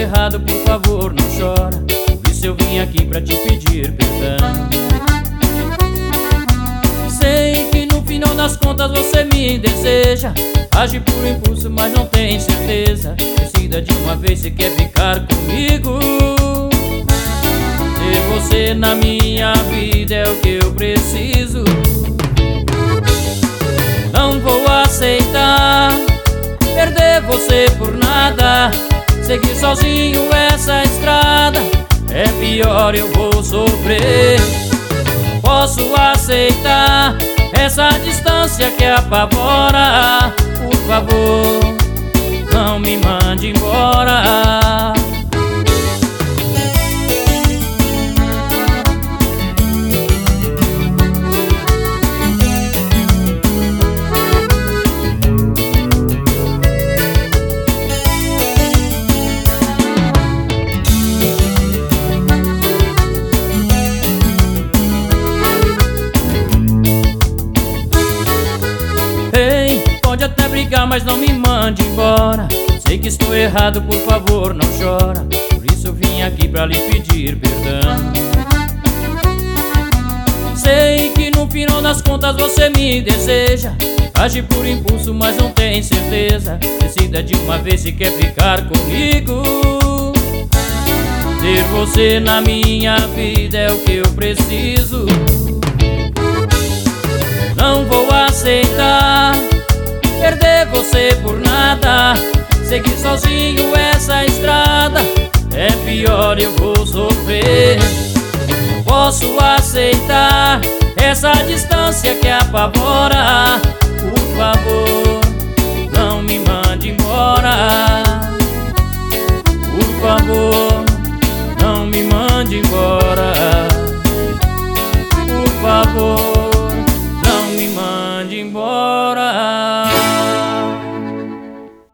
errado, por favor, não chora. Por isso eu vim aqui pra te pedir perdão. Sei que no final das contas você me deseja, age por impulso, mas não tem certeza. Decida de uma vez se quer ficar comigo. Ter você na minha vida é o que eu preciso. Não vou aceitar perder você por nada. Seguir sozinho essa estrada é pior, eu vou sofrer. Posso aceitar essa distância que apavora. Por favor, não me mande embora. Pode até brigar, mas não me mande embora. Sei que estou errado, por favor, não chora. Por isso eu vim aqui pra lhe pedir perdão. Sei que no final das contas você me deseja, age por impulso, mas não tem certeza. Decida de uma vez se quer ficar comigo. Ter você na minha vida é o que eu preciso. Não vou aceitar perder você por nada. Seguir sozinho essa estrada é pior, eu vou sofrer. Posso aceitar essa distância que apavora. Por favor, não me mande embora. Por favor, não me mande embora.